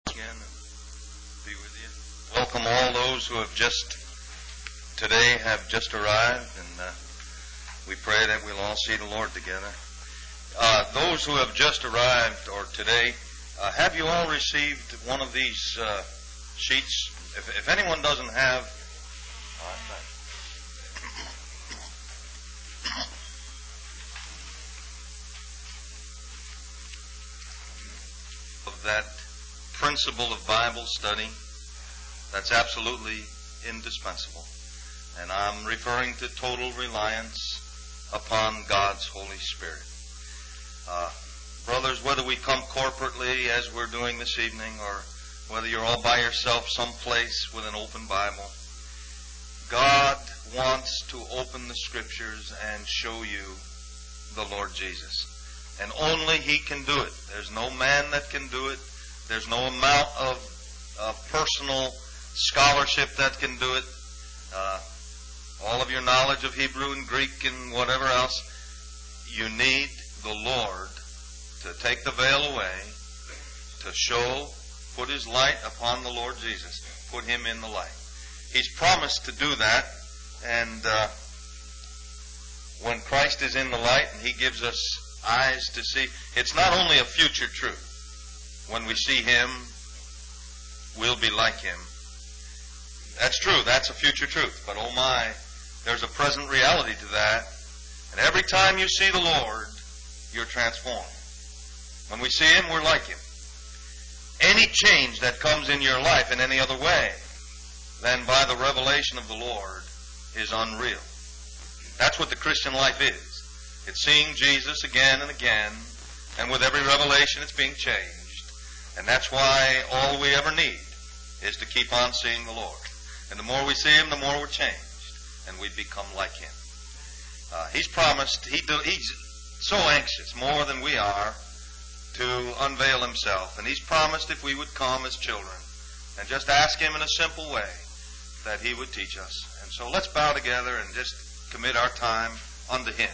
Again and be with you. Welcome all those who have just arrived, and we pray that we'll all see the Lord together. Those who have just arrived or today, have you all received one of these sheets? If anyone doesn't have, of that principle of Bible study, that's absolutely indispensable. And I'm referring to total reliance upon God's Holy Spirit. Brothers, whether we come corporately as we're doing this evening, or whether you're all by yourself someplace with an open Bible, God wants to open the Scriptures and show you the Lord Jesus. And only He can do it. There's no man that can do it. There's no amount of personal scholarship that can do it. All of your knowledge of Hebrew and Greek and whatever else, you need the Lord to take the veil away, to show, put His light upon the Lord Jesus, put Him in the light. He's promised to do that, and when Christ is in the light and He gives us eyes to see, it's not only a future truth. When we see Him, we'll be like Him. That's true. That's a future truth. But oh my, there's a present reality to that. And every time you see the Lord, you're transformed. When we see Him, we're like Him. Any change that comes in your life in any other way than by the revelation of the Lord is unreal. That's what the Christian life is. It's seeing Jesus again and again, and with every revelation it's being changed. And that's why all we ever need is to keep on seeing the Lord. And the more we see Him, the more we're changed, and we become like Him. He's promised, He's so anxious, more than we are, to unveil Himself. And He's promised if we would come as children and just ask Him in a simple way, that He would teach us. And so let's bow together and just commit our time unto Him.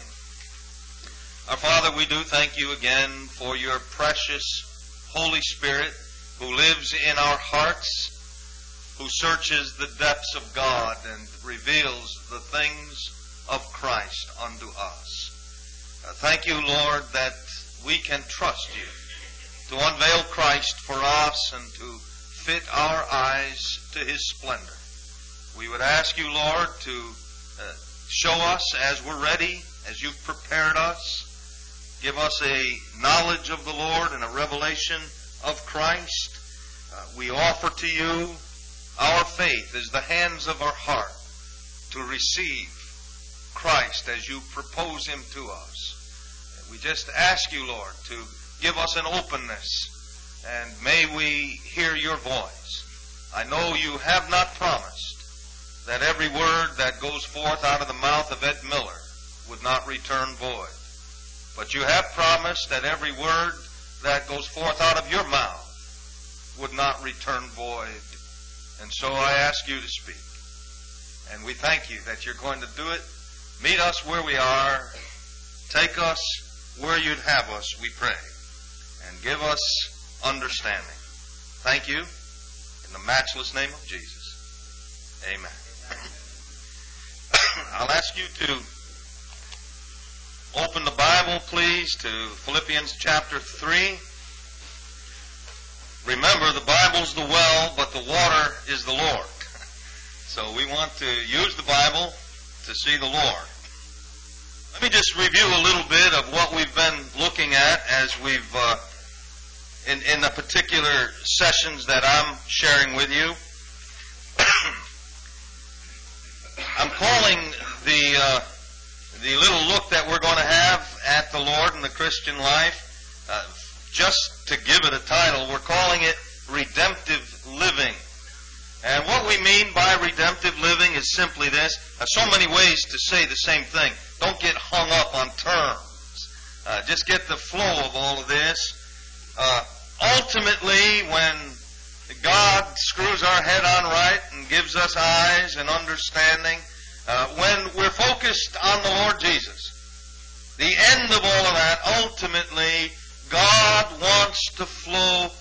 Our Father, we do thank You again for Your precious Holy Spirit who lives in our hearts, who searches the depths of God and reveals the things of Christ unto us. Thank You, Lord, that we can trust You to unveil Christ for us and to fit our eyes to His splendor. We would ask You, Lord, to show us as we're ready, as You've prepared us. Give us a knowledge of the Lord and a revelation of Christ. We offer to You our faith as the hands of our heart to receive Christ as You propose Him to us. We just ask You, Lord, to give us an openness, and may we hear Your voice. I know You have not promised that every word that goes forth out of the mouth of Ed Miller would not return void. But You have promised that every word that goes forth out of Your mouth would not return void. And so I ask You to speak. And we thank You that You're going to do it. Meet us where we are. Take us where You'd have us, we pray. And give us understanding. Thank You in the matchless name of Jesus. Amen. I'll ask you to open the Bible, please, to Philippians chapter 3. Remember, the Bible's the well, but the water is the Lord. So we want to use the Bible to see the Lord. Let me just review a little bit of what we've been looking at as we've, in the particular sessions that I'm sharing with you. I'm calling the little look that we're going to have at the Lord and the Christian life, just to give it a title, we're calling it Redemptive Living. And what we mean by redemptive living is simply this. So many ways to say the same thing. Don't get hung up on terms. Just get the flow of all of this. Ultimately, when God screws our head on right and gives us eyes and understanding, when we're focused on the Lord Jesus, the end of all of that, ultimately, God wants to flow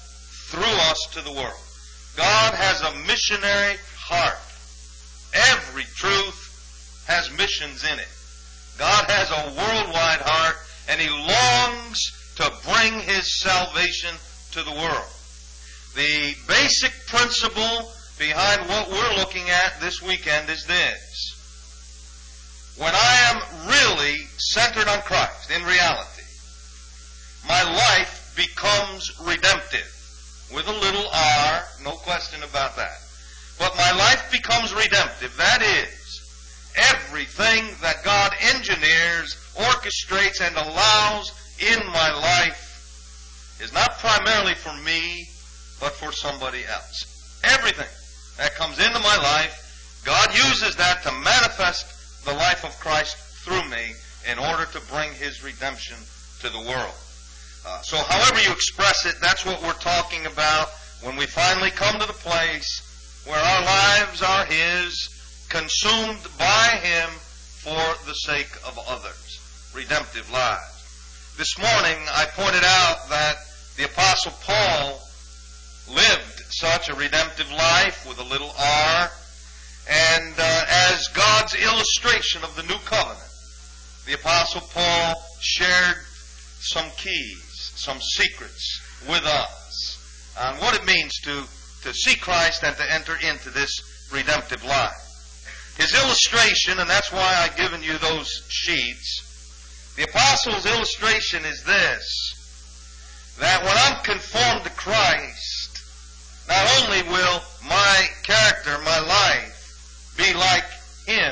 through us to the world. God has a missionary heart. Every truth has missions in it. God has a worldwide heart, and He longs to bring His salvation to the world. The basic principle behind what we're looking at this weekend is this. When I am really centered on Christ, in reality, my life becomes redemptive. With a little r, no question about that. But my life becomes redemptive. That is, everything that God engineers, orchestrates, and allows in my life is not primarily for me, but for somebody else. Everything that comes into my life, God uses that to manifest the life of Christ through me in order to bring His redemption to the world. So however you express it, that's what we're talking about when we finally come to the place where our lives are His, consumed by Him for the sake of others. Redemptive lives. This morning I pointed out that the Apostle Paul lived such a redemptive life with a little r, and as God's illustration of the new covenant, the Apostle Paul shared some keys, some secrets with us on what it means to see Christ and to enter into this redemptive life. His illustration, and that's why I've given you those sheets, the Apostle's illustration is this, that when I'm conformed to Christ, not only will my character, my life, be like Him,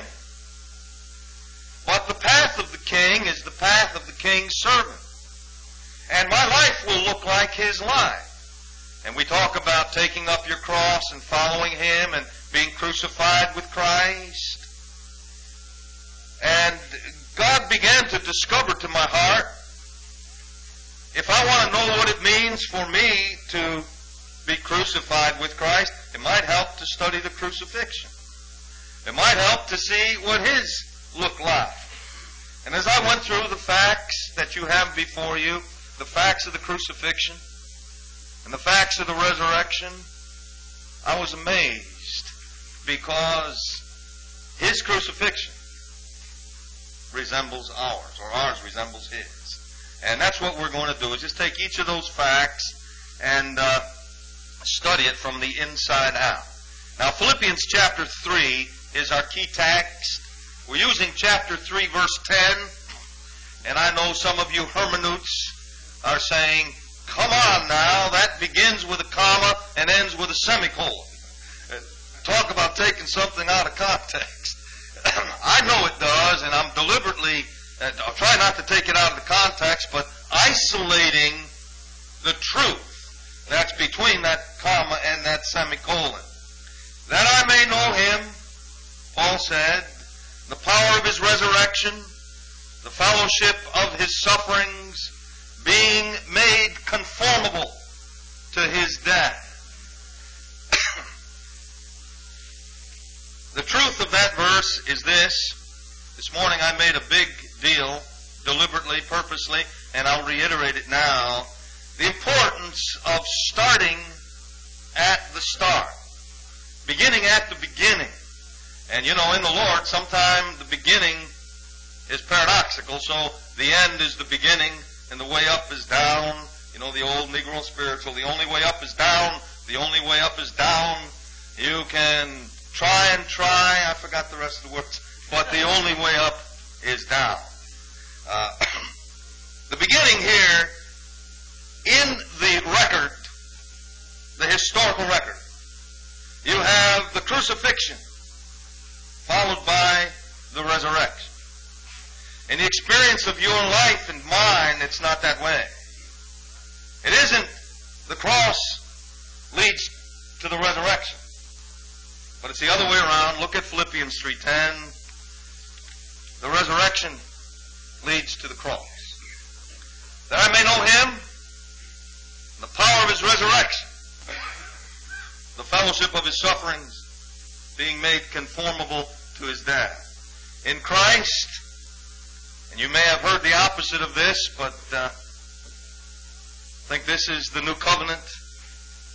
but the path of the King is the path of the King's servant. And my life will look like His life. And we talk about taking up your cross and following Him and being crucified with Christ. And God began to discover to my heart, if I want to know what it means for me to be crucified with Christ, it might help to study the crucifixion. It might help to see what His looked like. And as I went through the facts that you have before you, the facts of the crucifixion and the facts of the resurrection, I was amazed because His crucifixion resembles ours, or ours resembles His. And that's what we're going to do, is just take each of those facts and study it from the inside out. Now, Philippians chapter 3 is our key text. We're using chapter 3, verse 10, and I know some of you hermeneutes are saying, come on now, that begins with a comma and ends with a semicolon. Talk about taking something out of context. I know it does, and I'm deliberately, I'll try not to take it out of the context, but isolating the truth that's between that comma and that semicolon. That I may know Him, Paul said, the power of His resurrection, the fellowship of His sufferings, being made conformable to His death. The truth of that verse is this. This morning I made a big deal, deliberately, purposely, and I'll reiterate it now. The importance of starting at the start. Beginning at the beginning. And you know, in the Lord, sometimes the beginning is paradoxical, so the end is the beginning, and the way up is down. You know, the old Negro spiritual, the only way up is down, the only way up is down. You can try and try, I forgot the rest of the words, but the only way up is down. The beginning here, in the record, the historical record, you have the crucifixion, followed by the resurrection. In the experience of your life and mine, it's not that way. It isn't the cross leads to the resurrection, but it's the other way around. Look at Philippians 3:10. The resurrection leads to the cross. That I may know Him, the power of His resurrection, the fellowship of His sufferings, being made conformable to His death. In Christ, and you may have heard the opposite of this, but I think this is the new covenant.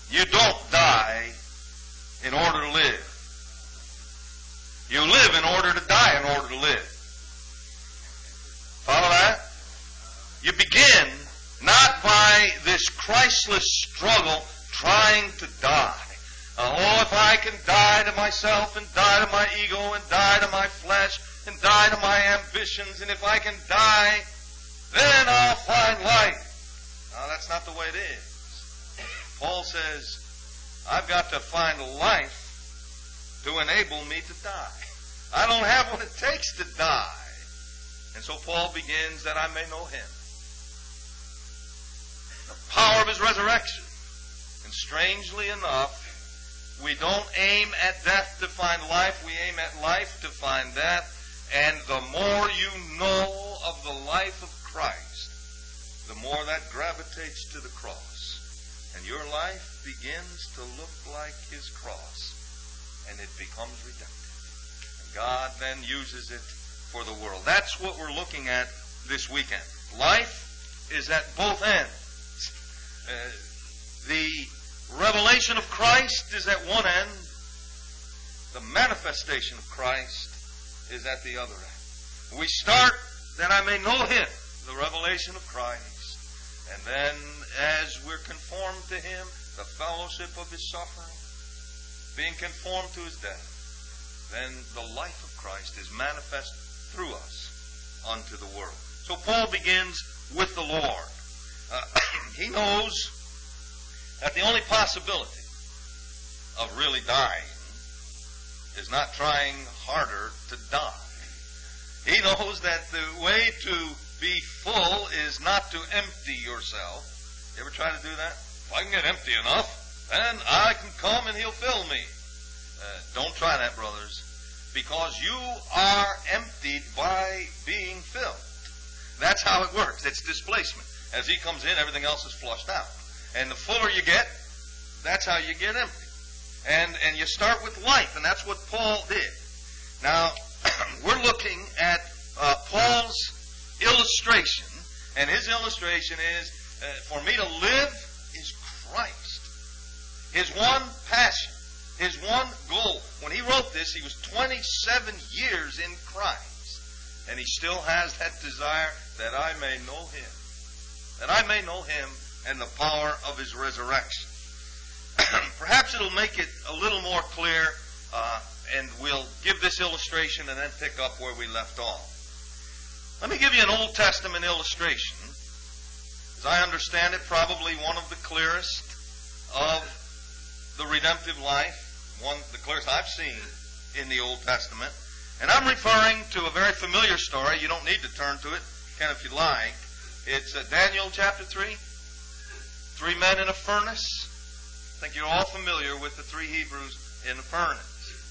You don't die in order to live. You live in order to die in order to live. Follow that? You begin not by this Christless struggle trying to die. If I can die to myself and die to my ego and die to my flesh and die to my ambitions, and if I can die, then I'll find life. No, that's not the way it is. Paul says, I've got to find life to enable me to die. I don't have what it takes to die. And so Paul begins that I may know him. The power of his resurrection. And strangely enough, we don't aim at death to find life. We aim at life to find death. And the more you know of the life of Christ, the more that gravitates to the cross. And your life begins to look like his cross. And it becomes redemptive. And God then uses it for the world. That's what we're looking at this weekend. Life is at both ends. The revelation of Christ is at one end. The manifestation of Christ is at the other end. We start that I may know him, the revelation of Christ. And then as we're conformed to him, the fellowship of his suffering, being conformed to his death, then the life of Christ is manifest through us unto the world. So Paul begins with the Lord. He knows that the only possibility of really dying is not trying harder to die. He knows that the way to be full is not to empty yourself. You ever try to do that? If I can get empty enough, then I can come and he'll fill me. Don't try that, brothers, because you are emptied by being filled. That's how it works. It's displacement. As he comes in, everything else is flushed out. And the fuller you get, that's how you get empty. And you start with life, and that's what Paul did. Now, we're looking at Paul's illustration, and his illustration is, for me to live is Christ. His one passion, his one goal. When he wrote this, he was 27 years in Christ, and he still has that desire that I may know him. That I may know him and the power of his resurrection. Perhaps it'll make it a little more clear, and we'll give this illustration and then pick up where we left off. Let me give you an Old Testament illustration. As I understand it, probably one of the clearest of the redemptive life, the clearest I've seen in the Old Testament. And I'm referring to a very familiar story. You don't need to turn to it. You can if you like. It's Daniel chapter 3. 3 men in a furnace. I think you're all familiar with the 3 Hebrews in the furnace.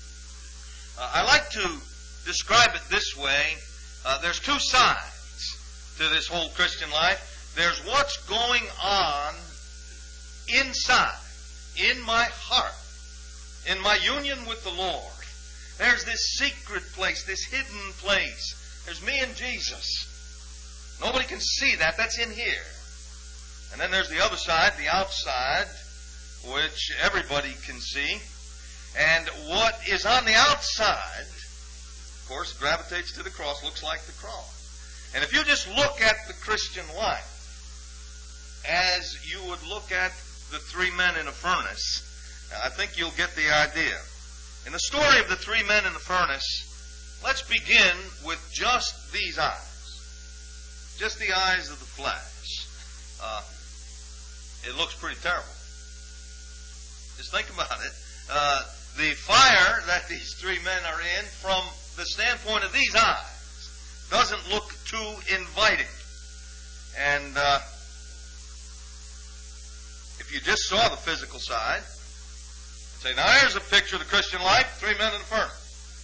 I like to describe it this way. There's 2 sides to this whole Christian life. There's what's going on inside, in my heart, in my union with the Lord. There's this secret place, this hidden place. There's me and Jesus. Nobody can see that. That's in here. And then there's the other side, the outside, which everybody can see. And what is on the outside, of course, gravitates to the cross, looks like the cross. And if you just look at the Christian life as you would look at the 3 men in a furnace, I think you'll get the idea. In the story of the 3 men in the furnace, let's begin with just these eyes. Just the eyes of the flesh. It looks pretty terrible. Just think about it. The fire that these 3 men are in, from the standpoint of these eyes, doesn't look too inviting. And if you just saw the physical side, and say, now here's a picture of the Christian life, 3 men in the furnace.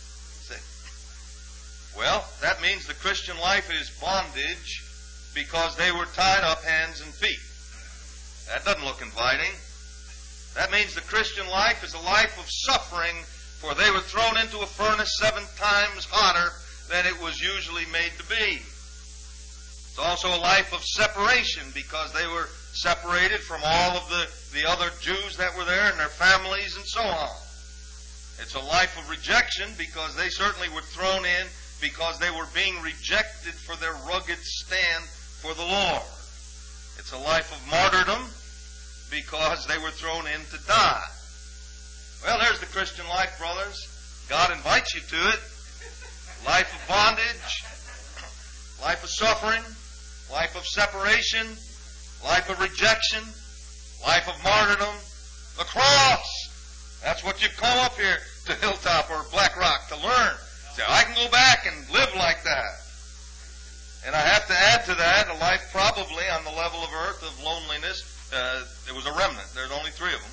See? Well, that means the Christian life is bondage because they were tied up hands and feet. That doesn't look inviting. That means the Christian life is a life of suffering, for they were thrown into a furnace 7 times hotter than it was usually made to be. It's also a life of separation because they were separated from all of the other Jews that were there and their families and so on. It's a life of rejection because they certainly were thrown in because they were being rejected for their rugged stand for the Lord. It's a life of martyrdom because they were thrown in to die. Well, there's the Christian life, brothers. God invites you to it. Life of bondage, life of suffering, life of separation, life of rejection, life of martyrdom, the cross. That's what you come up here to Hilltop or Black Rock to learn. Say, I can go back and live like that. And I have to add to that a life probably on the level of earth of loneliness. It was a remnant. There's only 3 of them.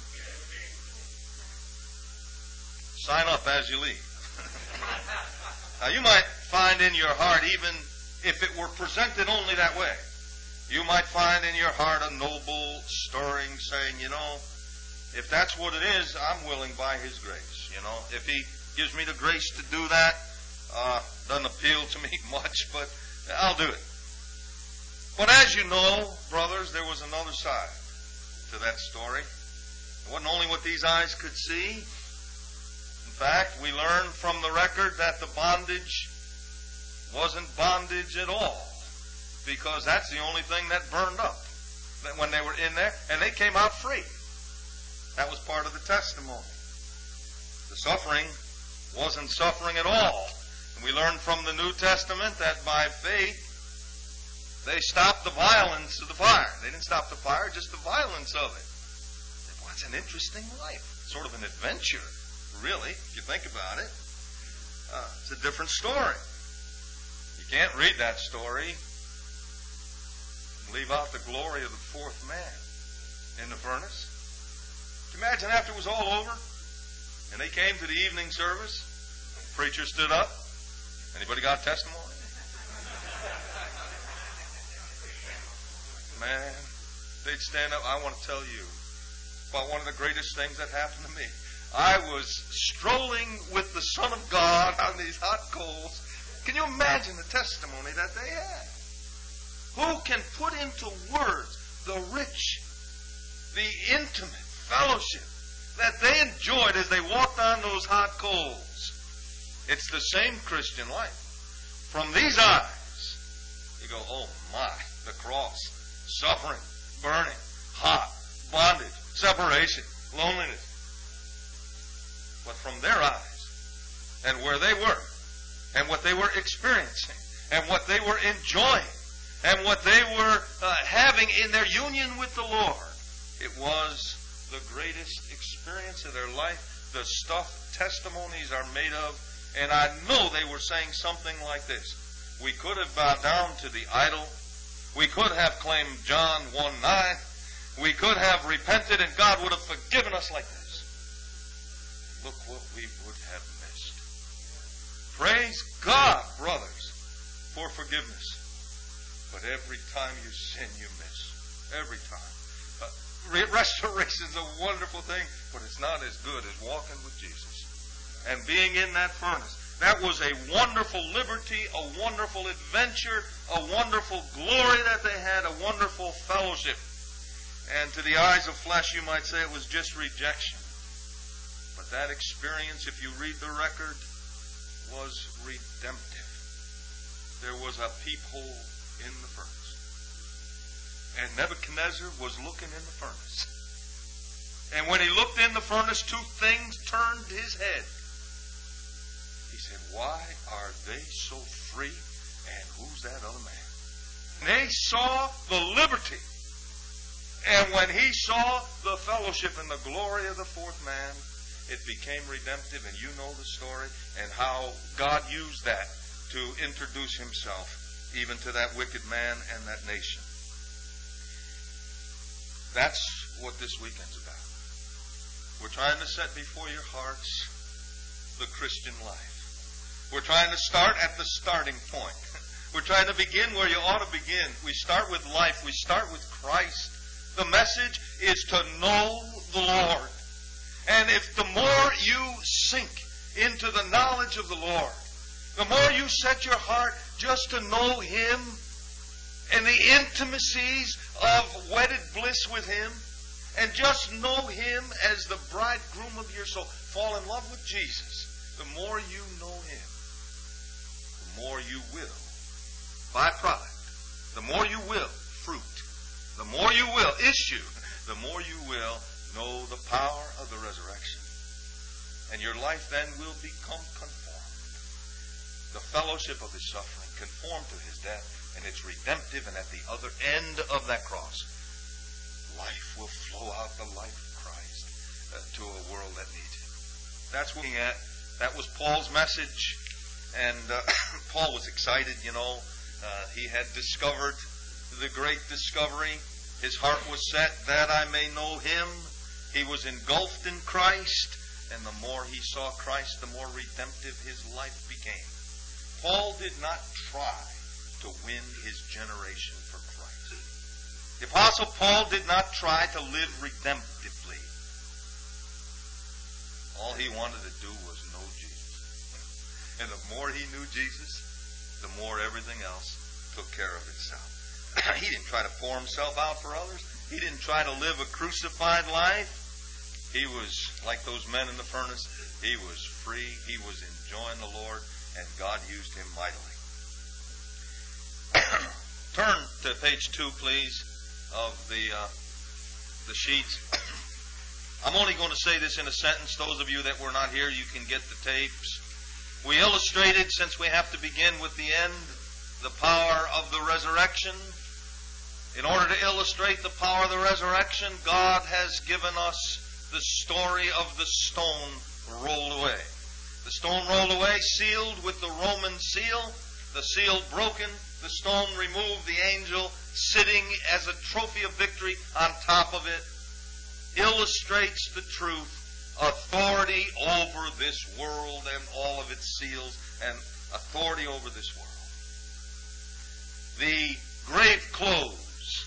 Sign up as you leave. Now you might find in your heart, even if it were presented only that way, you might find in your heart a noble stirring saying, if that's what it is, I'm willing by His grace. If He gives me the grace to do that, doesn't appeal to me much, but I'll do it. But as you know, brothers, there was another side to that story. It wasn't only what these eyes could see. In fact, we learn from the record that the bondage wasn't bondage at all, because that's the only thing that burned up when they were in there, and they came out free. That was part of the testimony. The suffering wasn't suffering at all. And we learn from the New Testament that by faith, they stopped the violence of the fire. They didn't stop the fire, just the violence of it. Well, that's an interesting life. Sort of an adventure, really, if you think about it. It's a different story. You can't read that story and leave out the glory of the 4th man in the furnace. Can you imagine after it was all over and they came to the evening service, the preacher stood up. Anybody got testimony? Man, they'd stand up. I want to tell you about one of the greatest things that happened to me. I was strolling with the Son of God on these hot coals. Can you imagine the testimony that they had? Who can put into words the rich, the intimate fellowship that they enjoyed as they walked on those hot coals? It's the same Christian life. From these eyes, you go, oh my, the cross, suffering, burning, hot, bondage, separation, loneliness. But from their eyes, and where they were, and what they were experiencing, and what they were enjoying, and what they were having in their union with the Lord, it was the greatest experience of their life. The stuff testimonies are made of. And I know they were saying something like this. We could have bowed down to the idol. We could have claimed John 1:9. We could have repented and God would have forgiven us like this. Look what we would have missed. Praise God, brothers, for forgiveness. But every time you sin, you miss. Every time. Restoration is a wonderful thing, but it's not as good as walking with Jesus and being in that furnace. That was a wonderful liberty, a wonderful adventure, a wonderful glory that they had, a wonderful fellowship. And to the eyes of flesh, you might say it was just rejection. But that experience, if you read the record, was redemptive. There was a peephole in the furnace. And Nebuchadnezzar was looking in the furnace. And when he looked in the furnace, 2 things turned his head. He said, why are they so free? And who's that other man? They saw the liberty. And when he saw the fellowship and the glory of the 4th man, it became redemptive. And you know the story and how God used that to introduce Himself even to that wicked man and that nation. That's what this weekend's about. We're trying to set before your hearts the Christian life. We're trying to start at the starting point. We're trying to begin where you ought to begin. We start with life. We start with Christ. The message is to know the Lord. And if the more you sink into the knowledge of the Lord, the more you set your heart just to know Him, and the intimacies of wedded bliss with Him, and just know Him as the bridegroom of your soul. Fall in love with Jesus. The more you know Him, the more you will, byproduct, the more you will, fruit, the more you will, issue, the more you will know the power of the resurrection. And your life then will become conformed. The fellowship of His suffering, conformed to His death, and it's redemptive, and at the other end of that cross, life will flow out the life of Christ to a world that needs it. That's what we're looking at. That was Paul's message, and Paul was excited, you know. He had discovered the great discovery. His heart was set that I may know Him. He was engulfed in Christ, and the more he saw Christ, the more redemptive his life became. Paul did not try to win his generation for Christ. The Apostle Paul did not try to live redemptively. All he wanted to do was know Jesus. And the more he knew Jesus, the more everything else took care of itself. He didn't try to pour himself out for others. He didn't try to live a crucified life. He was like those men in the furnace. He was free. He was enjoying the Lord, and God used him mightily. Turn to page 2, please, of the sheets. I'm only going to say this in a sentence. Those of you that were not here, you can get the tapes. We illustrated, since we have to begin with the end, the power of the resurrection. In order to illustrate the power of the resurrection, God has given us the story of the stone rolled away. The stone rolled away, sealed with the Roman seal, the seal broken, the stone removed, the angel sitting as a trophy of victory on top of it, illustrates the truth, authority over this world and all of its seals, and authority over this world. The grave clothes,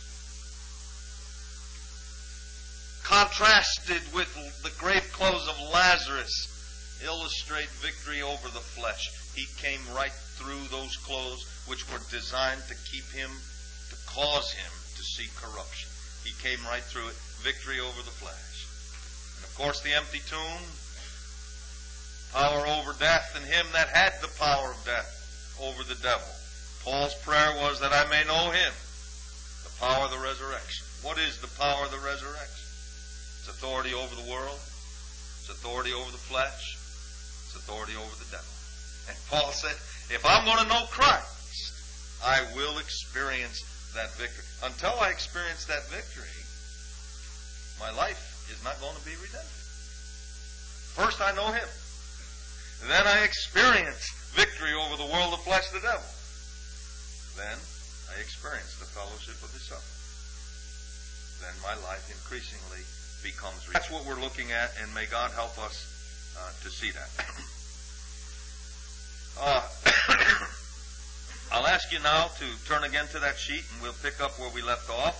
contrasted with the grave clothes of Lazarus, illustrate victory over the flesh. He came right through those clothes which were designed to keep him, to cause him to see corruption. He came right through it, victory over the flesh. And of course the empty tomb, power over death, and him that had the power of death over the devil. Paul's prayer was that I may know Him, the power of the resurrection. What is the power of the resurrection? It's authority over the world. It's authority over the flesh. It's authority over the devil. And Paul said, if I'm going to know Christ, I will experience that victory. Until I experience that victory, my life is not going to be redemptive. First I know Him. Then I experience victory over the world, the flesh, the devil. Then I experience the fellowship of the suffering. Then my life increasingly becomes real. That's what we're looking at, and may God help us to see that. I'll ask you now to turn again to that sheet, and we'll pick up where we left off.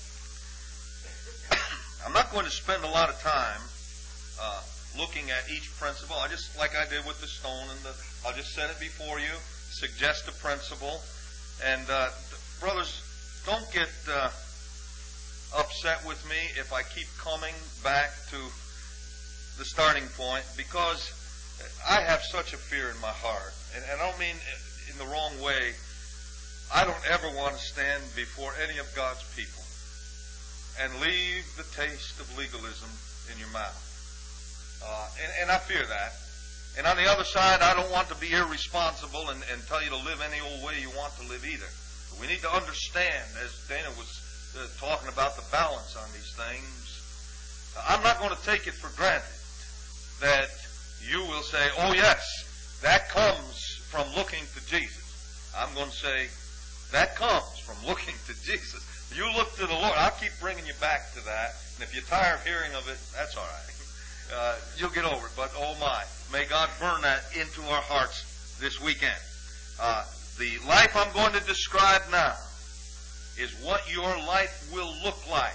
I'm not going to spend a lot of time looking at each principle. I just, like I did with the stone, and I'll just set it before you, suggest a principle. And brothers, don't get upset with me if I keep coming back to the starting point, because I have such a fear in my heart, and I don't mean in the wrong way. I don't ever want to stand before any of God's people and leave the taste of legalism in your mouth. And I fear that. And on the other side, I don't want to be irresponsible and tell you to live any old way you want to live either. But we need to understand, as Dana was talking about, the balance on these things. I'm not going to take it for granted that you will say, oh yes, that comes from looking to Jesus. I'm going to say, that comes from looking to Jesus. You look to the Lord. I'll keep bringing you back to that. And if you're tired of hearing of it, that's all right. You'll get over it. But oh my, may God burn that into our hearts this weekend. The life I'm going to describe now is what your life will look like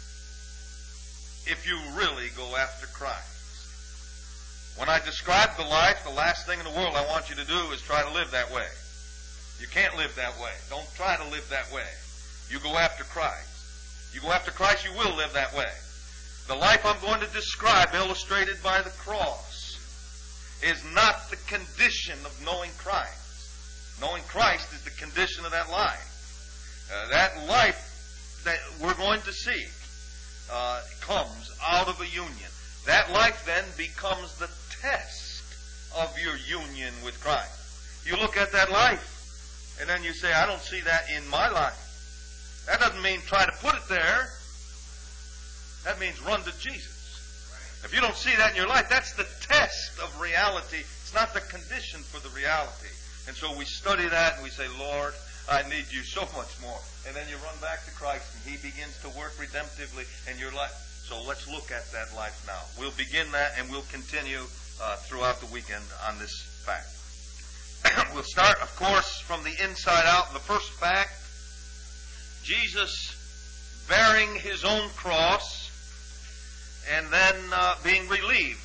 if you really go after Christ. When I describe the life, the last thing in the world I want you to do is try to live that way. You can't live that way. Don't try to live that way. You go after Christ. You go after Christ, you will live that way. The life I'm going to describe, illustrated by the cross, is not the condition of knowing Christ. Knowing Christ is the condition of that life. That life that we're going to see comes out of a union. That life then becomes the test of your union with Christ. You look at that life, and then you say, I don't see that in my life. That doesn't mean try to put it there. That means run to Jesus. If you don't see that in your life, that's the test of reality. It's not the condition for the reality. And so we study that and we say, Lord, I need you so much more. And then you run back to Christ and He begins to work redemptively in your life. So let's look at that life now. We'll begin that and we'll continue throughout the weekend on this fact. We'll start, of course, from the inside out. The first fact, Jesus bearing His own cross and then being relieved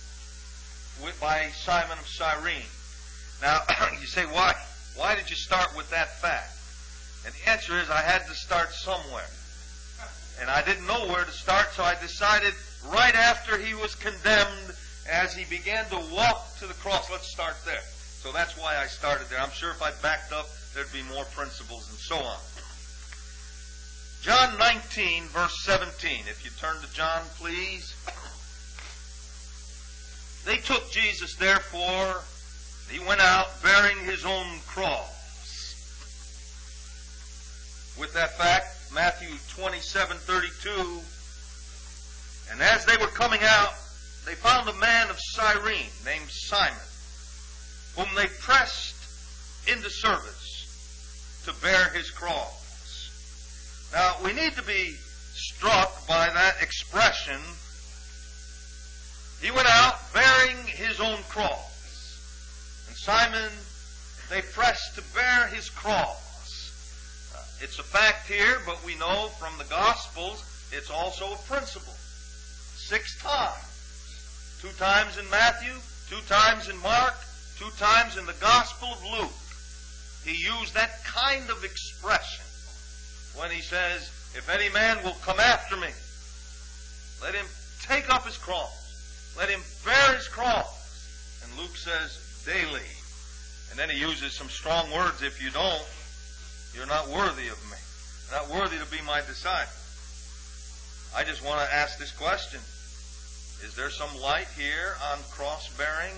by Simon of Cyrene. Now, you say, why? Why did you start with that fact? And the answer is I had to start somewhere. And I didn't know where to start, so I decided right after He was condemned, as He began to walk to the cross, let's start there. So that's why I started there. I'm sure if I backed up, there'd be more principles and so on. John 19, verse 17. If you turn to John, please. They took Jesus, therefore, He went out bearing His own cross. With that fact, Matthew 27:32. And as they were coming out, they found a man of Cyrene named Simon, whom they pressed into service to bear his cross. Now, we need to be struck by that expression. He went out bearing his own cross. And Simon, they pressed to bear his cross. It's a fact here, but we know from the Gospels it's also a principle. 6 times. 2 times in Matthew, 2 times in Mark, 2 times in the Gospel of Luke. He used that kind of expression when he says, if any man will come after me, let him take up his cross. Let him bear his cross. And Luke says, daily. And then he uses some strong words. If you don't, you're not worthy of me. You're not worthy to be my disciple. I just want to ask this question. Is there some light here on cross bearing?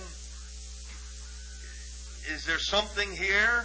Is there something here?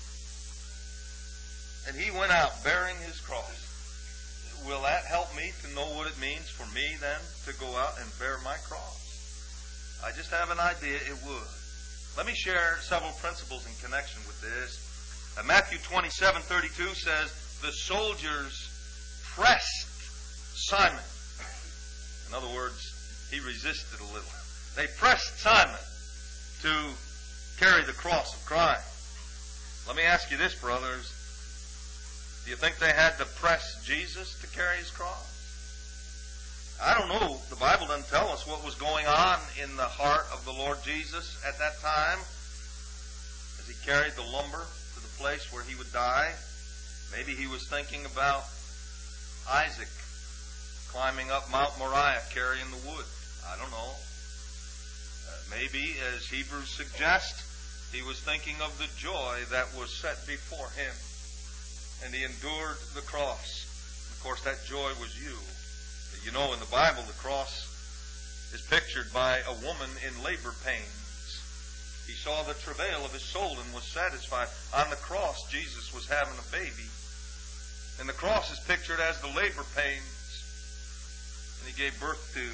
And he went out bearing his cross. Will that help me to know what it means for me then to go out and bear my cross? I just have an idea it would. Let me share several principles in connection with this. Matthew 27:32 says, the soldiers pressed Simon. In other words, he resisted a little. They pressed Simon to carry the cross of Christ. Let me ask you this, brothers. Do you think they had to press Jesus to carry his cross? I don't know. The Bible doesn't tell us what was going on in the heart of the Lord Jesus at that time as he carried the lumber to the place where he would die. Maybe he was thinking about Isaac climbing up Mount Moriah carrying the wood. I don't know. Maybe, as Hebrews suggest, he was thinking of the joy that was set before him. And he endured the cross. Of course, that joy was you. You know, in the Bible, the cross is pictured by a woman in labor pains. He saw the travail of his soul and was satisfied. On the cross, Jesus was having a baby. And the cross is pictured as the labor pains. And he gave birth to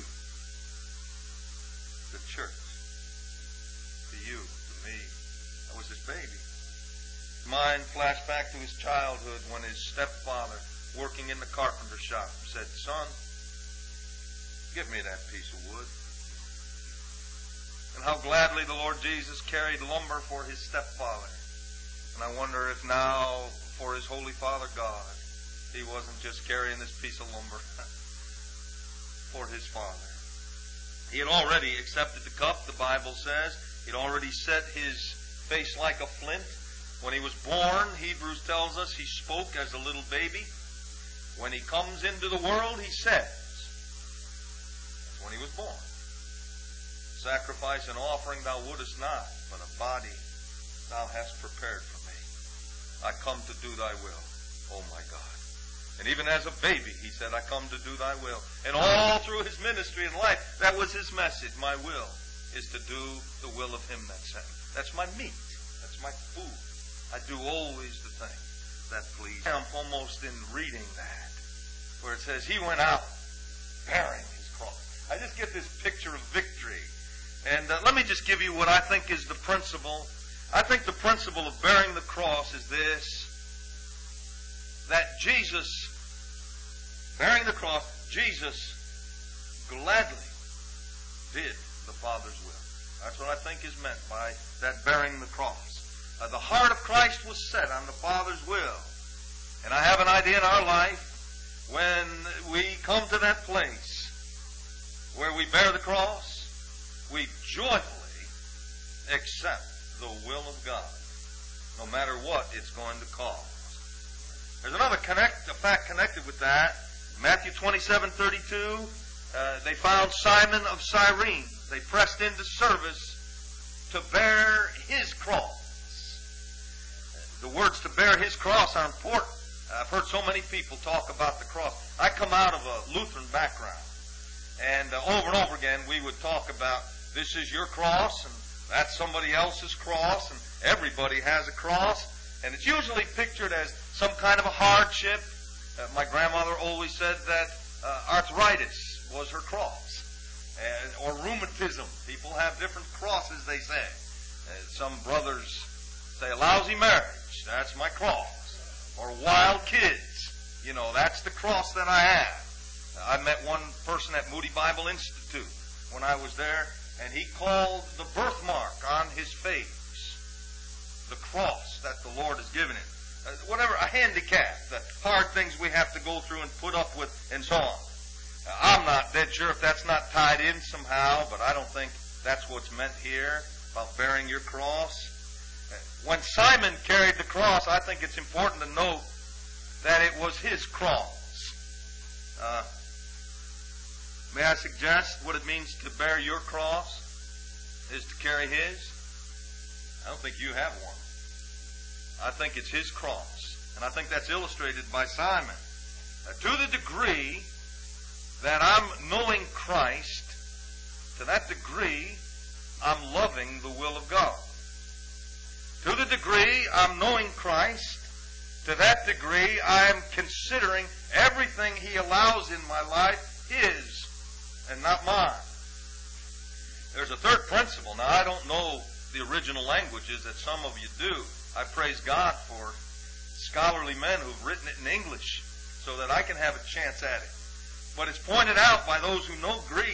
the church. To you, to me. That was his baby. His mind flashed back to his childhood when his stepfather, working in the carpenter shop, said, son, give me that piece of wood. And how gladly the Lord Jesus carried lumber for his stepfather. And I wonder if now, for his Holy Father God, he wasn't just carrying this piece of lumber for his Father. He had already accepted the cup, the Bible says. He'd already set his face like a flint. When he was born, Hebrews tells us he spoke as a little baby. When he comes into the world, he says. That's when he was born. Sacrifice and offering thou wouldest not, but a body thou hast prepared for me. I come to do thy will, O my God. And even as a baby, he said, I come to do thy will. And all through his ministry and life, that was his message. My will is to do the will of him that sent me. That's my meat. That's my food. I do always the thing that pleases him. I'm almost in reading that, where it says he went out bearing his cross. I just get this picture of victory. And let me just give you what I think is the principle. I think the principle of bearing the cross is this, that Jesus, bearing the cross, Jesus gladly did the Father's will. That's what I think is meant by that bearing the cross. The heart of Christ was set on the Father's will. And I have an idea in our life, when we come to that place where we bear the cross, we joyfully accept the will of God, no matter what it's going to cause. There's another fact connected with that. Matthew 27:32, they found Simon of Cyrene. They pressed into service to bear his cross. The words to bear his cross are important. I've heard so many people talk about the cross. I come out of a Lutheran background. And over and over again, we would talk about, this is your cross, and that's somebody else's cross, and everybody has a cross. And it's usually pictured as some kind of a hardship. My grandmother always said that arthritis was her cross. Or rheumatism. People have different crosses, they say. Some brothers say, a lousy marriage, that's my cross. Or wild kids, that's the cross that I have. I met one person at Moody Bible Institute when I was there, and he called the birthmark on his face the cross that the Lord has given him. Whatever, a handicap, the hard things we have to go through and put up with, and so on. I'm not dead sure if that's not tied in somehow, but I don't think that's what's meant here about bearing your cross. When Simon carried the cross, I think it's important to note that it was his cross. May I suggest what it means to bear your cross is to carry his? I don't think you have one. I think it's his cross. And I think that's illustrated by Simon. To the degree that I'm knowing Christ, to that degree, I'm loving the will of God. To the degree I'm knowing Christ, to that degree I'm considering everything he allows in my life his and not mine. There's a third principle. Now, I don't know the original languages that some of you do. I praise God for scholarly men who've written it in English so that I can have a chance at it. But it's pointed out by those who know Greek,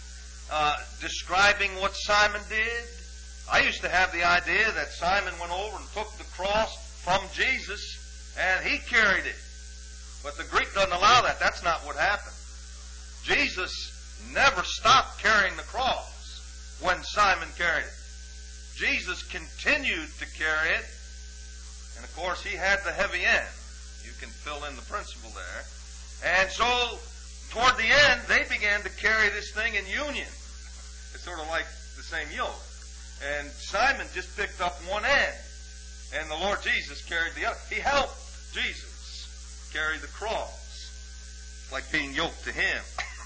describing what Simon did. I used to have the idea that Simon went over and took the cross from Jesus and he carried it. But the Greek doesn't allow that. That's not what happened. Jesus never stopped carrying the cross when Simon carried it. Jesus continued to carry it. And of course, he had the heavy end. You can fill in the principle there. And so, toward the end, they began to carry this thing in union. It's sort of like the same yoke. And Simon just picked up one end. And the Lord Jesus carried the other. He helped Jesus carry the cross. It's like being yoked to him.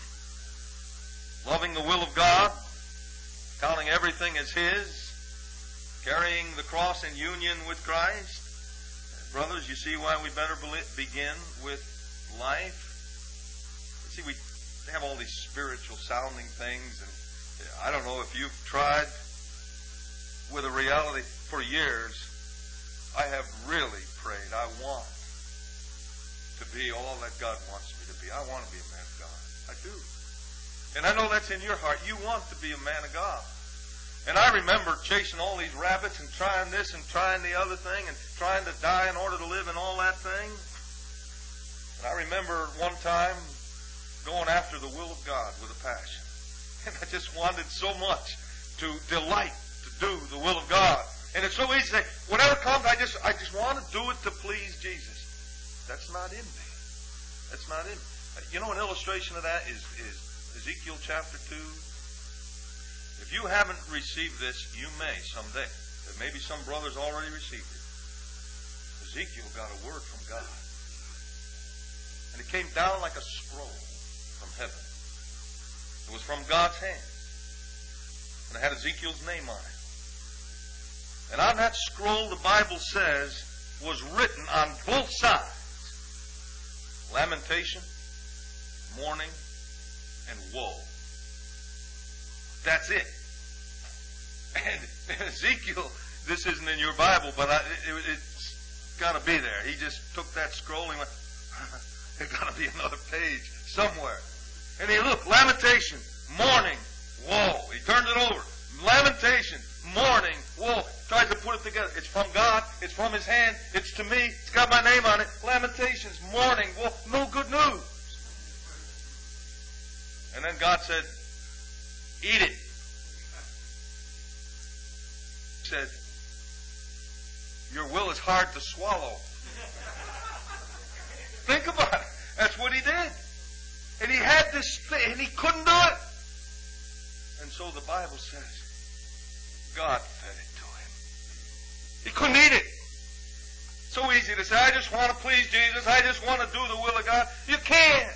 Loving the will of God, counting everything as his, carrying the cross in union with Christ. Brothers, you see why we better begin with life? You see, we have all these spiritual sounding things, and I don't know if you've tried with a reality for years. I have really prayed. I want to be all that God wants me to be. I want to be a man of God. I do. And I know that's in your heart. You want to be a man of God. And I remember chasing all these rabbits and trying this and trying the other thing and trying to die in order to live and all that thing. And I remember one time going after the will of God with a passion. And I just wanted so much to delight to do the will of God. And it's so easy to say, whatever comes, I just want to do it to please Jesus. That's not in me. That's not in me. You know, an illustration of that is Ezekiel chapter 2. If you haven't received this, you may someday. Maybe some brothers already received it. Ezekiel got a word from God. And it came down like a scroll from heaven. It was from God's hand. And it had Ezekiel's name on it. And on that scroll, the Bible says, was written on both sides. Lamentation, mourning, and woe. That's it. And Ezekiel, this isn't in your Bible, but it's got to be there. He just took that scroll and he went, there's got to be another page somewhere. And he looked, lamentation, mourning, woe. He turned it over. Lamentation, mourning, woe. Tries to put it together. It's from God. It's from His hand. It's to me. It's got my name on it. Lamentations, mourning, woe. No good news. And then God said, eat it. He said, your will is hard to swallow. Think about it. That's what he did. And he had this thing, and he couldn't do it. And so the Bible says, God fed it to him. He couldn't eat it. So easy to say, I just want to please Jesus. I just want to do the will of God. You can't.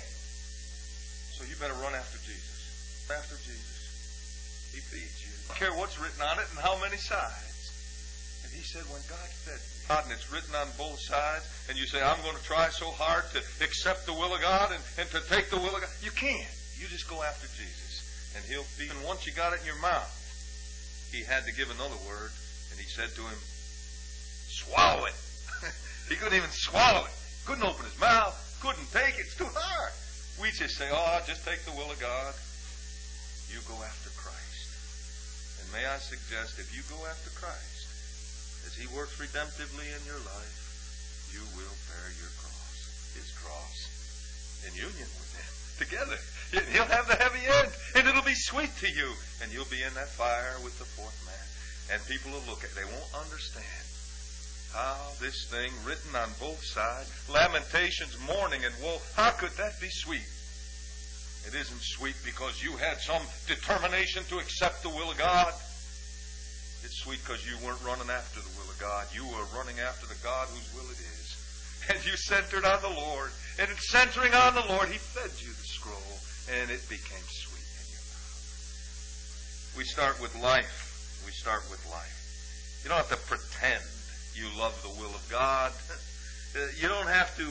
So you better run after Jesus. After Jesus. He feeds you. I don't care what's written on it and how many sides. And he said, when God fed me, and it's written on both sides, and you say, I'm going to try so hard to accept the will of God and to take the will of God. You can't. You just go after Jesus, and He'll feed. And once you got it in your mouth, He had to give another word, and He said to him, swallow it. He couldn't even swallow it. Couldn't open his mouth. Couldn't take it. It's too hard. We just say, just take the will of God. You go after Christ. And may I suggest, if you go after Christ, as He works redemptively in your life, you will bear your cross, His cross, in union with Him, together. He'll have the heavy end, and it'll be sweet to you, and you'll be in that fire with the fourth man. And people will look at it. They won't understand how this thing written on both sides, lamentations, mourning, and woe, how could that be sweet? It isn't sweet because you had some determination to accept the will of God. It's sweet because you weren't running after the will of God. You were running after the God whose will it is. And you centered on the Lord. And in centering on the Lord, He fed you the scroll. And it became sweet in your mouth. We start with life. We start with life. You don't have to pretend you love the will of God. You don't have to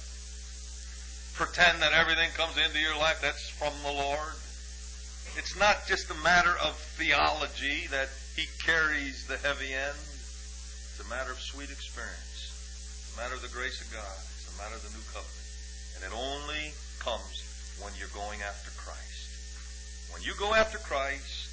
pretend that everything comes into your life that's from the Lord. It's not just a matter of theology that He carries the heavy end. It's a matter of sweet experience. It's a matter of the grace of God. It's a matter of the new covenant. And it only comes when you're going after Christ. When you go after Christ,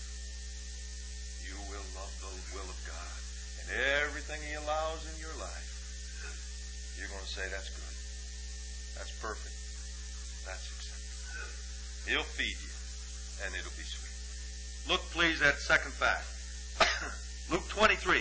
you will love the will of God. And everything He allows in your life, you're going to say, that's good. That's perfect. That's acceptable. He'll feed you, and it'll be sweet. Look, please, at second fact. Luke 23,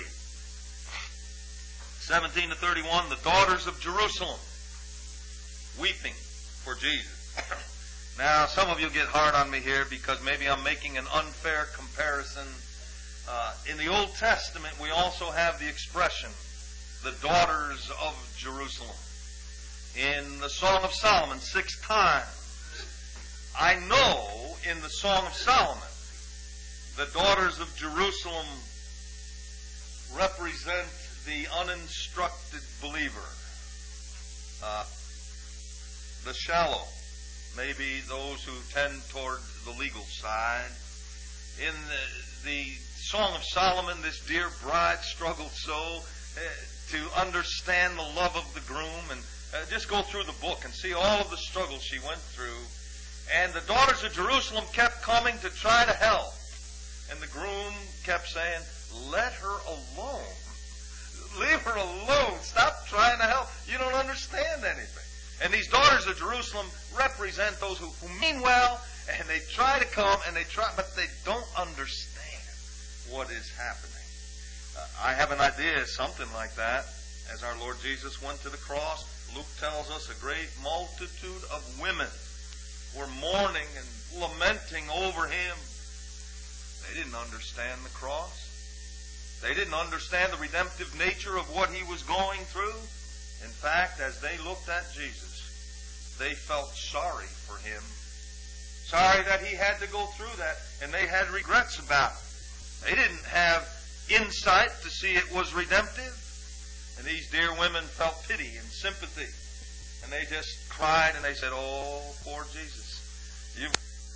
17 to 31, the daughters of Jerusalem weeping for Jesus. Now, some of you get hard on me here because maybe I'm making an unfair comparison. In the Old Testament, we also have the expression, the daughters of Jerusalem. In the Song of Solomon, 6 times. I know in the Song of Solomon, the daughters of Jerusalem represent the uninstructed believer. The shallow, maybe those who tend toward the legal side. In the Song of Solomon, this dear bride struggled so to understand the love of the groom, and just go through the book and see all of the struggles she went through. And the daughters of Jerusalem kept coming to try to help. And the groom kept saying, let her alone. Leave her alone. Stop trying to help. You don't understand anything. And these daughters of Jerusalem represent those who mean well, and they try to come, and they try, but they don't understand what is happening. I have an idea, something like that. As our Lord Jesus went to the cross, Luke tells us a great multitude of women were mourning and lamenting over him. They didn't understand the cross. They didn't understand the redemptive nature of what he was going through. In fact, as they looked at Jesus, they felt sorry for him. Sorry that he had to go through that, and they had regrets about it. They didn't have insight to see it was redemptive. And these dear women felt pity and sympathy. And they just cried and they said, "Oh, poor Jesus. You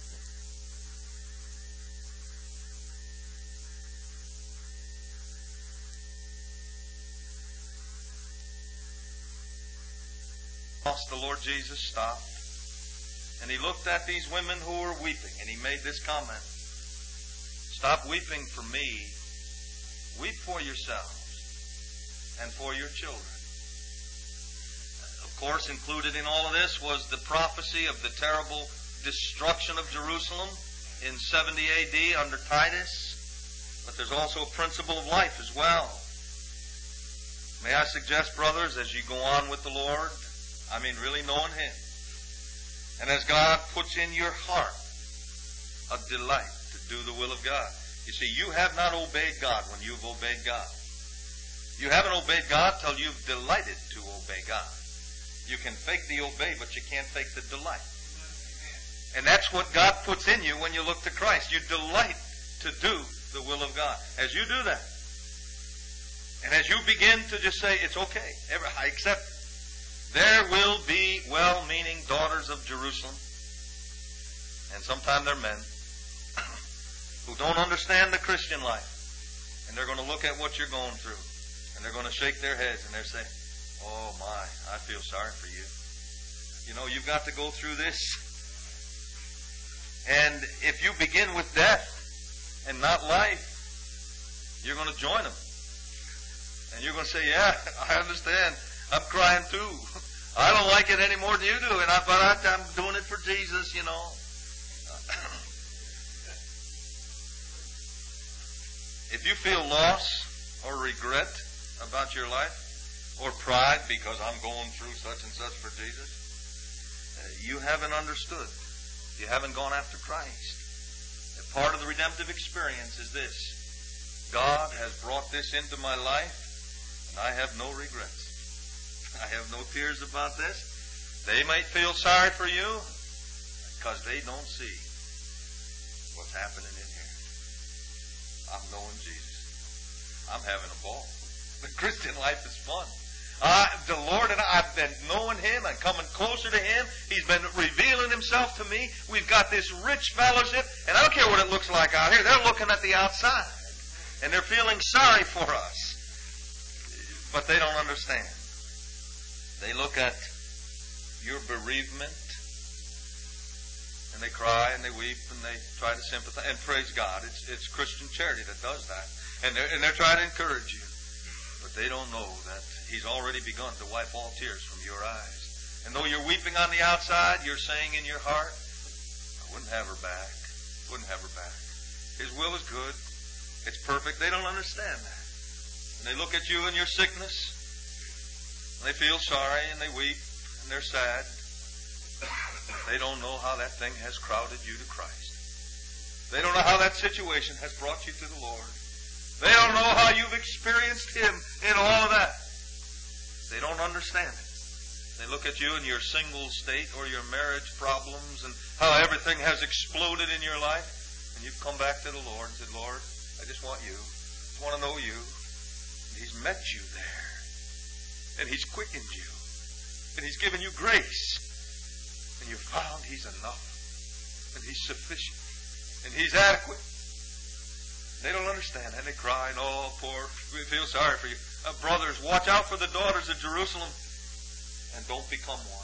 the Lord Jesus stopped. And he looked at these women who were weeping, and he made this comment: "Stop weeping for me. Weep for yourselves and for your children." Of course, included in all of this was the prophecy of the terrible destruction of Jerusalem in 70 A.D. under Titus. But there's also a principle of life as well. May I suggest, brothers, as you go on with the Lord, really knowing him, and as God puts in your heart a delight to do the will of God. You see, you have not obeyed God when you've obeyed God. You haven't obeyed God till you've delighted to obey God. You can fake the obey, but you can't fake the delight. And that's what God puts in you when you look to Christ. You delight to do the will of God. As you do that, and as you begin to just say, "It's okay, I accept it," there will be well-meaning daughters of Jerusalem, and sometimes they're men, who don't understand the Christian life. And they're going to look at what you're going through, and they're going to shake their heads, and they're saying, "Oh my, I feel sorry for you. You know, you've got to go through this." And if you begin with death and not life, you're going to join them. And you're going to say, "Yeah, I understand. I'm crying too. I don't like it any more than you do, but I'm doing it for Jesus, you know." If you feel loss or regret about your life, or pride because I'm going through such and such for Jesus, you haven't understood. You haven't gone after Christ. And part of the redemptive experience is this: God has brought this into my life, and I have no regrets. I have no tears about this. They might feel sorry for you because they don't see what's happening in here. I'm knowing Jesus. I'm having a ball. The Christian life is fun. The Lord and I've been knowing him and coming closer to him. He's been revealing himself to me. We've got this rich fellowship, and I don't care what it looks like out here. They're looking at the outside, and they're feeling sorry for us. But they don't understand. They look at your bereavement, and they cry and they weep and they try to sympathize. And praise God, it's Christian charity that does that. And they're trying to encourage you. But they don't know that he's already begun to wipe all tears from your eyes. And though you're weeping on the outside, you're saying in your heart, "I wouldn't have her back. Wouldn't have her back. His will is good. It's perfect." They don't understand that. And they look at you in your sickness, and they feel sorry, and they weep, and they're sad. They don't know how that thing has crowded you to Christ. They don't know how that situation has brought you to the Lord. They don't know how you've experienced him in all of that. They don't understand it. They look at you in your single state or your marriage problems and how everything has exploded in your life. And you've come back to the Lord and said, "Lord, I just want you. I just want to know you." And he's met you there. And he's quickened you. And he's given you grace. And you've found he's enough. And he's sufficient. And he's adequate. They don't understand. And they cry, and "Oh, poor, we feel sorry for you." Brothers, watch out for the daughters of Jerusalem. And don't become one.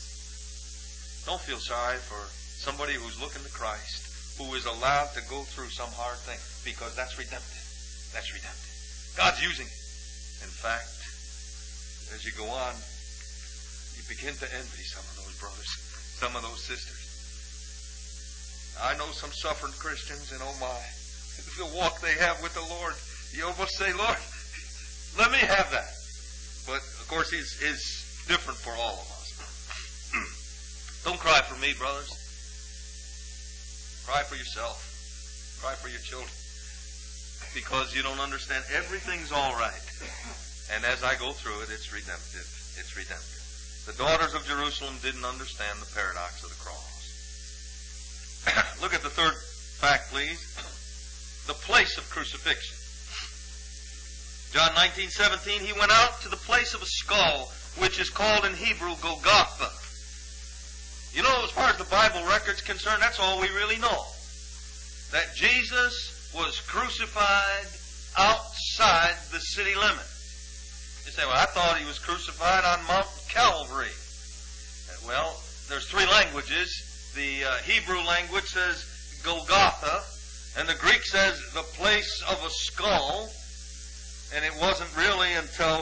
Don't feel sorry for somebody who's looking to Christ, who is allowed to go through some hard thing, because that's redemptive. That's redemptive. God's using it. In fact, as you go on, you begin to envy some of those brothers, some of those sisters. I know some suffering Christians, and oh my, the walk they have with the Lord. You almost say, Lord, let me have that. But, of course, He's different for all of us. Don't cry for me, brothers. Cry for yourself. Cry for your children. Because you don't understand. Everything's all right. And as I go through it, it's redemptive. It's redemptive. The daughters of Jerusalem didn't understand the paradox of the cross. Look at the third fact, please. The place of crucifixion. John 19:17, He went out to the place of a skull, which is called in Hebrew Golgotha. You know, as far as the Bible record's concerned, that's all we really know. That Jesus was crucified outside the city limits. You say, well, I thought He was crucified on Mount Calvary. Well, there's three languages. The Hebrew language says Golgotha, and the Greek says the place of a skull. And it wasn't really until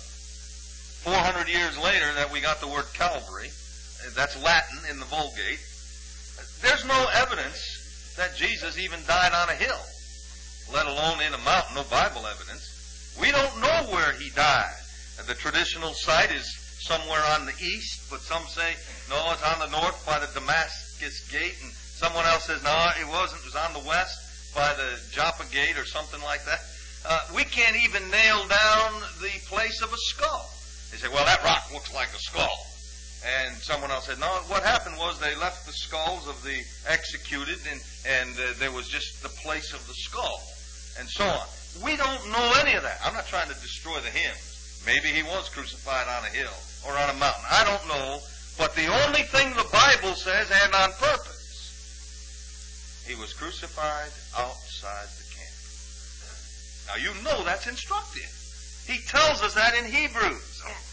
400 years later that we got the word Calvary. That's Latin in the Vulgate. There's no evidence that Jesus even died on a hill, let alone in a mountain. No Bible evidence. We don't know where He died. The traditional site is somewhere on the east, but some say, no, it's on the north by the Damascus Gate, and someone else says, no, it wasn't. It was on the west by the Joppa Gate or something like that. We can't even nail down the place of a skull. They say, well, that rock looks like a skull. And someone else said, no, what happened was they left the skulls of the executed, and there was just the place of the skull, and so on. We don't know any of that. I'm not trying to destroy the hymns. Maybe He was crucified on a hill or on a mountain. I don't know. But the only thing the Bible says, and on purpose, He was crucified outside the camp. Now, you know that's instructive. He tells us that in Hebrews.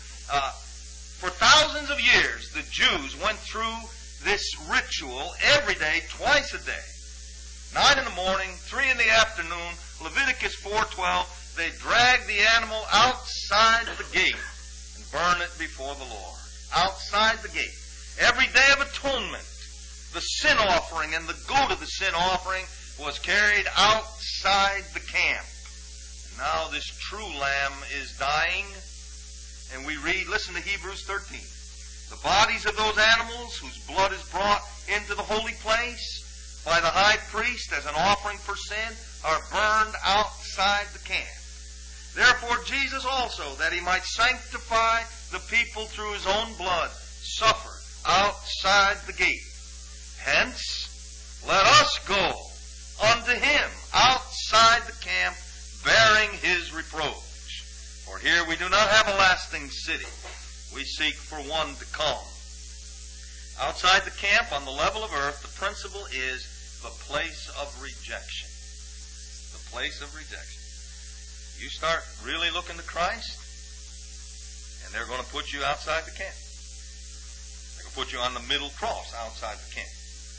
For thousands of years, the Jews went through this ritual every day, twice a day. 9 in the morning, 3 in the afternoon, Leviticus 4:12, they drag the animal outside the gate and burn it before the Lord. Outside the gate. Every day of atonement, the sin offering and the goat of the sin offering was carried outside the camp. Now this true lamb is dying, and we read, listen to Hebrews 13. The bodies of those animals whose blood is brought into the holy place by the high priest as an offering for sin are burned outside the camp. Therefore Jesus also, that He might sanctify the people through His own blood, suffered outside the gate. Hence, let us go unto Him outside the camp, bearing His reproach. For here we do not have a lasting city. We seek for one to come. Outside the camp, on the level of earth, the principle is the place of rejection. The place of rejection. You start really looking to Christ, and they're going to put you outside the camp. They're going to put you on the middle cross outside the camp.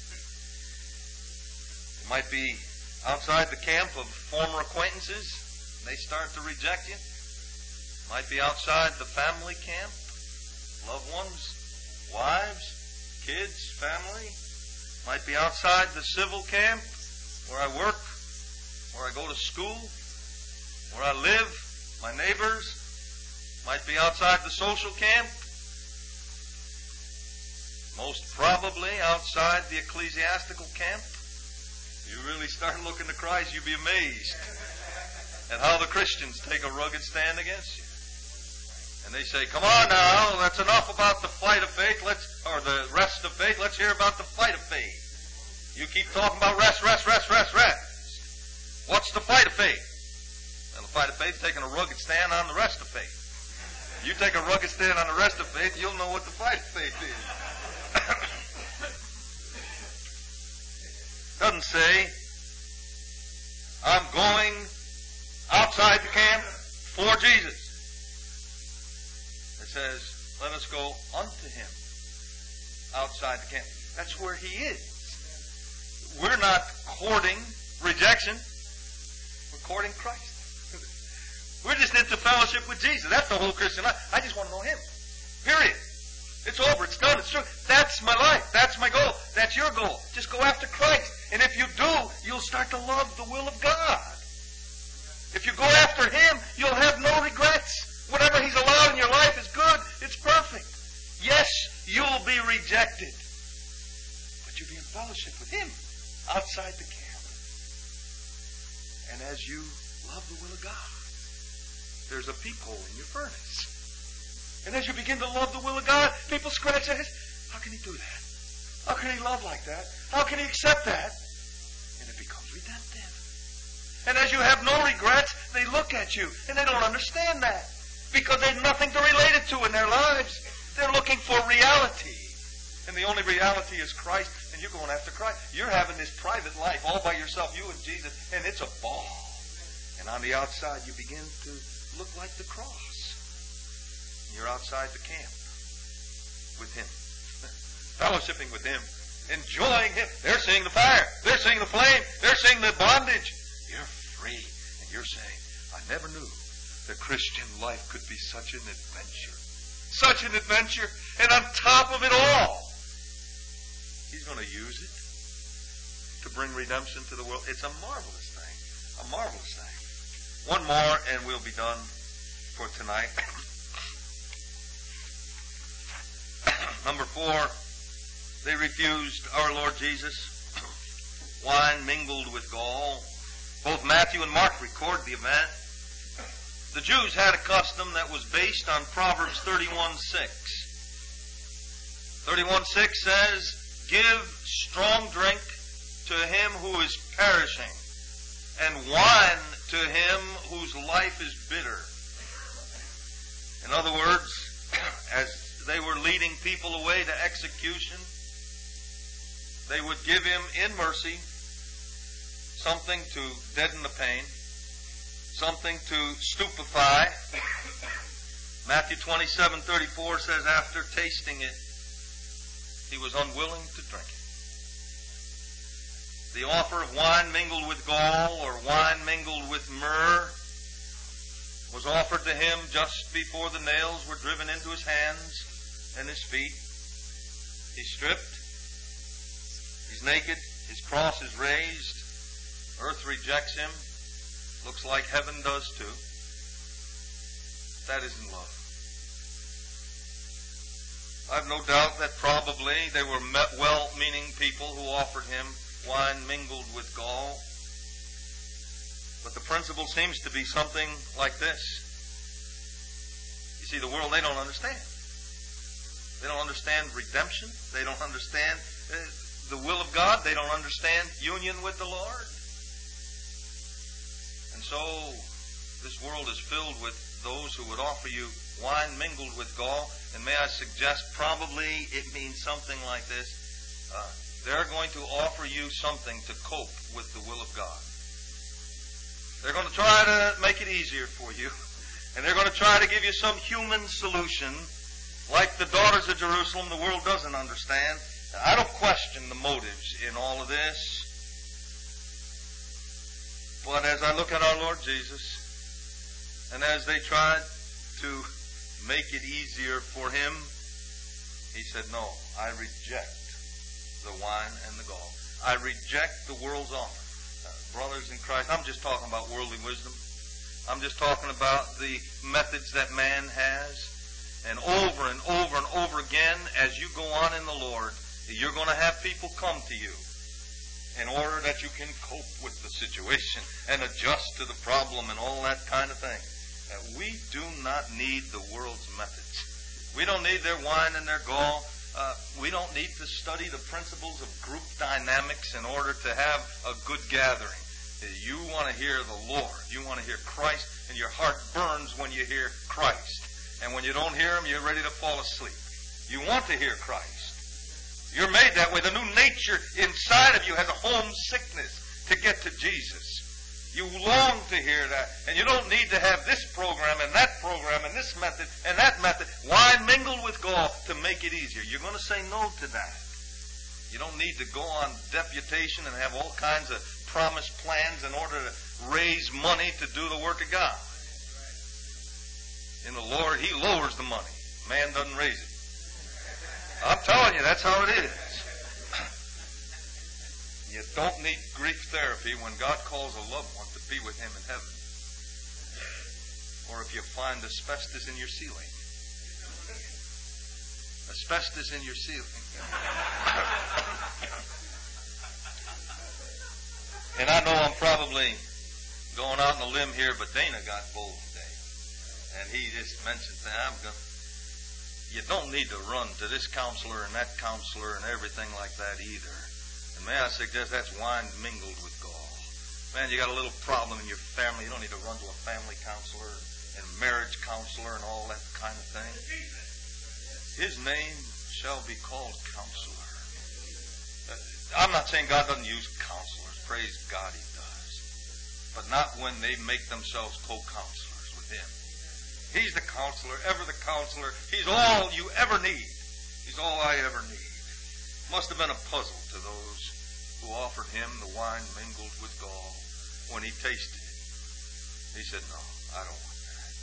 It might be outside the camp of former acquaintances, and they start to reject you. It might be outside the family camp, loved ones, wives, kids, family. It might be outside the civil camp, where I work, where I go to school, where I live, my neighbors. Might be outside the social camp. Most probably outside the ecclesiastical camp. You really start looking to Christ, you'll be amazed at how the Christians take a rugged stand against you. And they say, come on now, that's enough about the fight of faith, or the rest of faith, let's hear about the fight of faith. You keep talking about rest. What's the fight of faith? And the fight of faith is taking a rugged stand on the rest of faith. You take a rugged stand on the rest of faith, you'll know what the fight of faith is. Doesn't say, I'm going outside the camp for Jesus. It says, let us go unto Him outside the camp. That's where He is. We're not courting rejection. We're courting Christ. We're just into fellowship with Jesus. That's the whole Christian life. I just want to know Him. Period. It's over. It's done. It's true. That's my life. That's my goal. That's your goal. Just go after Christ. And if you do, you'll start to love the will of God. If you go after Him, you'll have no regrets. Whatever He's allowed in your life is good. It's perfect. Yes, you'll be rejected. But you'll be in fellowship with Him outside the camp. And as you love the will of God, there's a peephole in your furnace. And as you begin to love the will of God, people scratch their heads. How can he do that? How can he love like that? How can he accept that? And it becomes redemptive. And as you have no regrets, they look at you and they don't understand that. Because there's nothing to relate it to in their lives. They're looking for reality. And the only reality is Christ, and you're going after Christ. You're having this private life all by yourself, you and Jesus, and it's a ball. And on the outside, you begin to look like the cross. You're outside the camp with Him, fellowshipping with Him, enjoying Him. They're seeing the fire. They're seeing the flame. They're seeing the bondage. You're free. And you're saying, I never knew the Christian life could be such an adventure. Such an adventure. And on top of it all, He's going to use it to bring redemption to the world. It's a marvelous thing. A marvelous thing. One more and we'll be done for tonight. Number 4, they refused our Lord Jesus. Wine mingled with gall. Both Matthew and Mark record the event. The Jews had a custom that was based on Proverbs 31:6. 31:6 says, give strong drink to him who is perishing, and wine to him whose life is bitter. In other words, as they were leading people away to execution, they would give him in mercy something to deaden the pain, something to stupefy. Matthew 27:34 says, after tasting it, he was unwilling to drink it. The offer of wine mingled with gall or wine mingled with myrrh was offered to him just before the nails were driven into his hands and his feet. He's stripped. He's naked. His cross is raised. Earth rejects him. Looks like heaven does too. That isn't love. I've no doubt that probably they were well-meaning people who offered him wine mingled with gall. But the principle seems to be something like this. You see, the world, they don't understand. They don't understand redemption. They don't understand the will of God. They don't understand union with the Lord. And so, this world is filled with those who would offer you wine mingled with gall. And may I suggest, probably it means something like this. They're going to offer you something to cope with the will of God. They're going to try to make it easier for you. And they're going to try to give you some human solution. Like the daughters of Jerusalem, the world doesn't understand. I don't question the motives in all of this. But as I look at our Lord Jesus, and as they tried to make it easier for him, he said, no, I reject the wine and the gall. I reject the world's offer. Brothers in Christ, I'm just talking about worldly wisdom. I'm just talking about the methods that man has. And over and over and over again, as you go on in the Lord, you're going to have people come to you in order that you can cope with the situation and adjust to the problem and all that kind of thing. We do not need the world's methods. We don't need their wine and their gall. We don't need to study the principles of group dynamics in order to have a good gathering. You want to hear the Lord. You want to hear Christ, and your heart burns when you hear Christ. And when you don't hear Him, you're ready to fall asleep. You want to hear Christ. You're made that way. The new nature inside of you has a homesickness to get to Jesus. You long to hear that. And you don't need to have this program and that program and this method and that method. Wine mingled with gall to make it easier. You're going to say no to that. You don't need to go on deputation and have all kinds of promised plans in order to raise money to do the work of God. In the Lord, He lowers the money. Man doesn't raise it. I'm telling you, that's how it is. You don't need grief therapy when God calls a loved one to be with Him in heaven. or if you find asbestos in your ceiling. Asbestos in your ceiling. And I know I'm probably going out on a limb here, but Dana got bold today. And he just mentioned that you don't need to run to this counselor and that counselor and everything like that either. And may I suggest that's wine mingled with gall. Man, you got a little problem in your family, you don't need to run to a family counselor and marriage counselor and all that kind of thing. His name shall be called Counselor. I'm not saying God doesn't use counselors. Praise God, He does. But not when they make themselves co-counselors with Him. He's the counselor, ever the counselor. He's all you ever need. He's all I ever need. Must have been a puzzle to those who offered Him the wine mingled with gall when He tasted it. He said, no, I don't want that.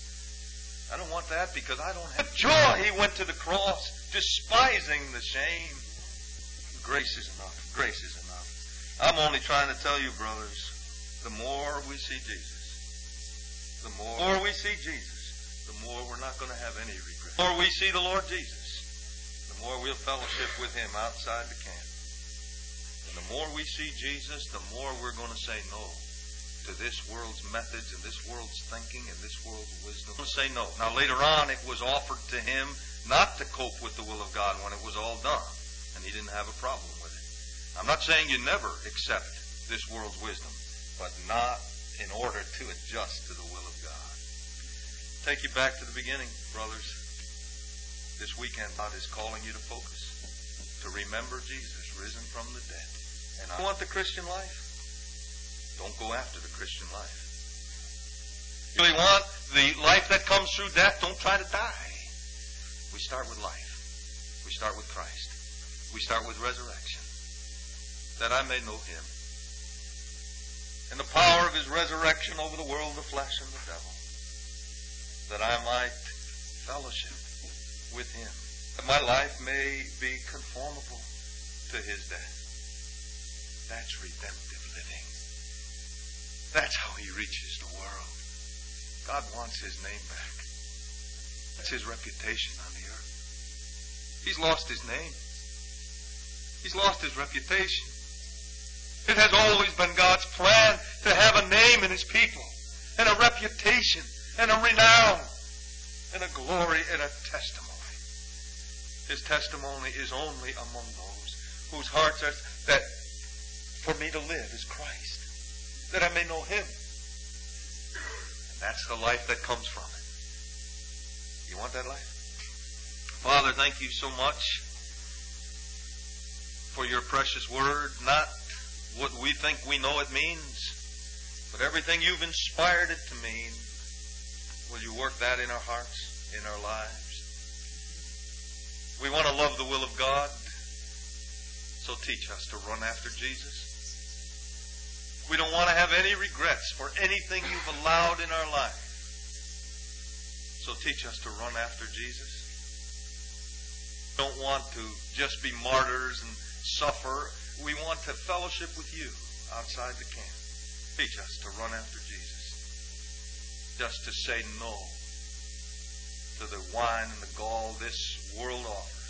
I don't want that because I don't have joy. He went to the cross despising the shame. Grace is enough. Grace is enough. I'm only trying to tell you, brothers, the more we see Jesus, the more we see Jesus, the more we're not going to have any regret. The more we see the Lord Jesus, the more we'll fellowship with Him outside the camp. And the more we see Jesus, the more we're going to say no to this world's methods and this world's thinking and this world's wisdom. We'll say no. Now later on it was offered to Him not to cope with the will of God when it was all done. And He didn't have a problem with it. I'm not saying you never accept this world's wisdom, but not in order to adjust to the will of God. Take you back to the beginning, brothers. This weekend, God is calling you to focus, to remember Jesus risen from the dead. And I want the Christian life. Don't go after the Christian life. You really want the life that comes through death? Don't try to die. We start with life. We start with Christ. We start with resurrection. That I may know Him. And the power of His resurrection over the world, the flesh, and the devil. That I might fellowship with Him. That my life may be conformable to His death. That's redemptive living. That's how He reaches the world. God wants His name back. That's His reputation on the earth. He's lost His name. He's lost His reputation. It has always been God's plan to have a name in His people, and a reputation, and a renown, and a glory, and a testimony. His testimony is only among those whose hearts are that for me to live is Christ, that I may know Him. And that's the life that comes from it. You want that life? Father, thank you so much for your precious word, not what we think we know it means, but everything you've inspired it to mean. Will you work that in our hearts, in our lives? We want to love the will of God, so teach us to run after Jesus. We don't want to have any regrets for anything you've allowed in our life, so teach us to run after Jesus. We don't want to just be martyrs and suffer. We want to fellowship with you outside the camp. Teach us to run after Jesus. Just to say no to the wine and the gall this world offers.